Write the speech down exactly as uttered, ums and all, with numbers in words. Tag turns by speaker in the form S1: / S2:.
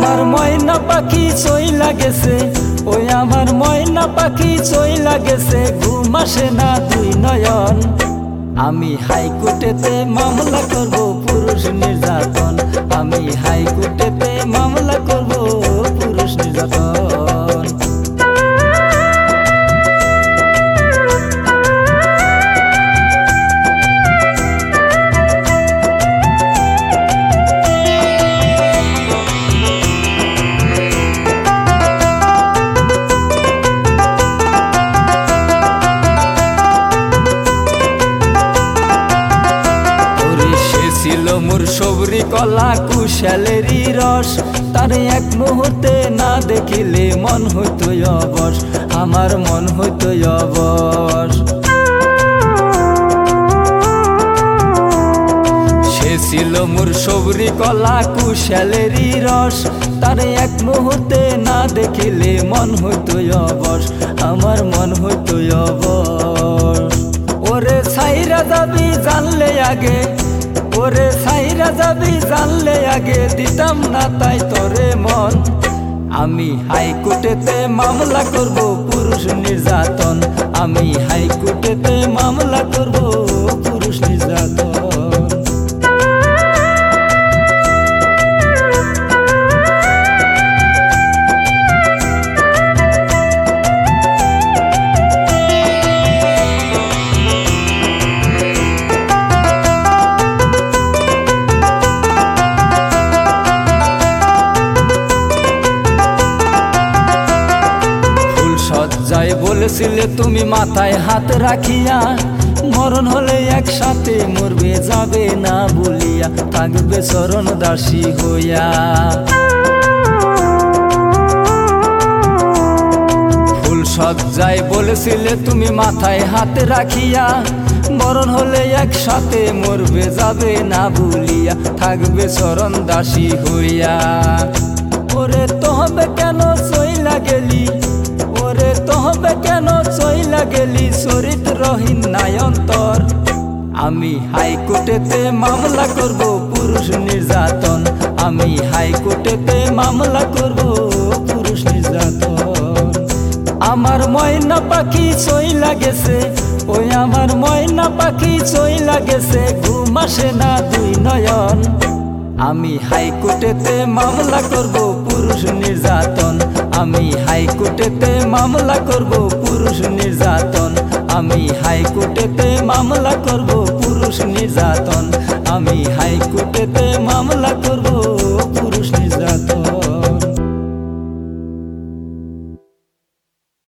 S1: আমার ময়না পাখি চইলা গেছে, ওই আমার ময়না পাখি চইলা গেছে, ঘুম আসে না দুই নয়ন। আমি হাইকোর্টেতে মামলা করব পুরুষ নির্যাতন, আমি হাইকোর্টেতে মামলা করব পুরুষ নির্যাতন। ছিল মোর সবরি কলা কুশালেরই রস, তার এক মুহূর্তে না দেখিলে মন হইত অবশ, আমার মন হইত অবশ। সে ছিল মোর সবরি কলা কুশালেরই রস, তার এক মুহূর্তে না দেখিলে মন হইত অবশ, আমার মন হইত অবশ। ওরে ছাইরা যাবি জানলে আগে, ওরে ছাইরা যাবি জানলে আগে, দিতাম না তাই তোরে মন। আমি হাইকোর্টেতে মামলা করব পুরুষ নির্যাতন, আমি হাইকোর্টেতে মামলা করব পুরুষ নির্যাতন। যাই বলেছিলে তুমি মাথায় হাত রাখিয়া, মরণ হলে একসাথে মরবে যাবে না বলিয়া, থাকবে চরণ দাসী হইয়া। ফুল সজ্জায় বলেছিলে তুমি মাথায় হাত রাখিয়া, মরণ হলে একসাথে মরবে যাবে না বলিয়া, থাকবে চরণ দাসী হইয়া। ওরে তবে কেন চইলা গেলি, ওরে তবে কেন চইলা গেলি, চরিত্রহীন নায়ন্তর। আমি হাইকোর্টেতে মামলা করব পুরুষ নির্যাতন, আমি হাইকোর্টেতে মামলা করব পুরুষ নির্যাতন। আমার ময়না পাখি চইলা গেছে, ওই আমার ময়না পাখি চইলা গেছে, ঘুম আসে না দুই নয়ন। আমি হাইকোর্টেতে মামলা করব পুরুষ নির্যাতন, আমি হাইকোর্টেতে মামলা করব পুরুষ নির্যাতন, আমি হাইকোর্টেতে মামলা করব পুরুষ নির্যাতন, আমি হাইকোর্টেতে মামলা করব।